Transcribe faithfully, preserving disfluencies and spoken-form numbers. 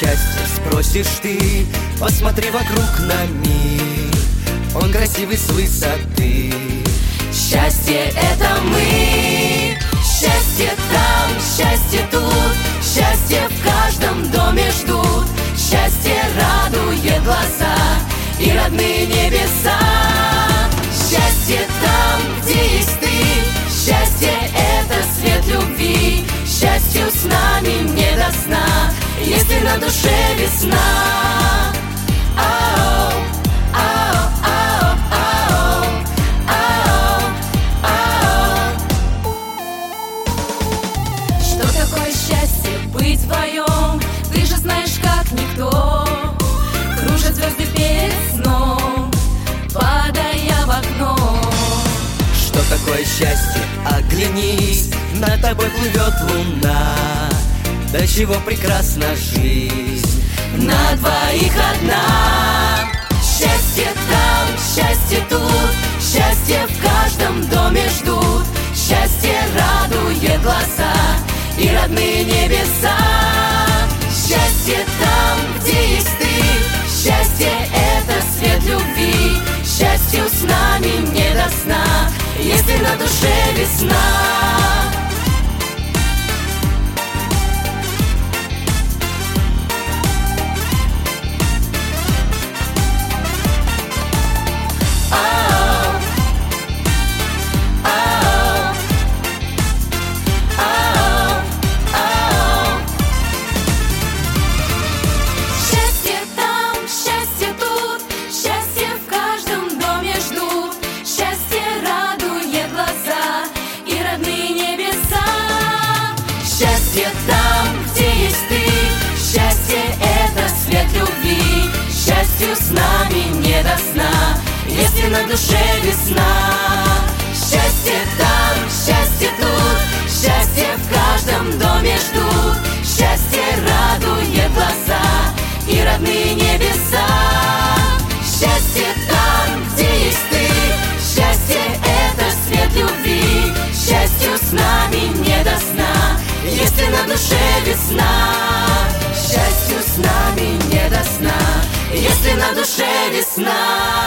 счастье, спросишь ты? Посмотри вокруг на мир, он красивый с высоты. Счастье — это мы, счастье там, счастье тут, счастье в каждом доме ждут. Счастье радует глаза и родные небеса. Счастье там, где есть ты, счастье — это свет любви. Счастью с нами не до сна, если на душе весна. Ау, ау, ау, ау, ау, ау. Что такое счастье быть вдвоем? Ты же знаешь, как никто. Кружат звезды перед сном, падая в окно. Что такое счастье? Оглянись, над тобой плывет луна. До чего прекрасна жизнь, на двоих одна. Счастье там, счастье тут, счастье в каждом доме ждут. Счастье радует глаза и родные небеса. Счастье там, где есть ты, счастье — это свет любви. Счастью с нами не до сна, если на душе весна. Счастье там, где есть ты, счастье — это свет любви. Счастью с нами не до сна, если на душе весна. Счастье там, счастье тут, счастье в каждом доме ждут. Счастье радует глаза и родные небеса. Счастье там, где есть ты, счастье — это свет любви. Счастью с нами не до сна, если на душе весна. Счастью с нами не до сна, если на душе весна.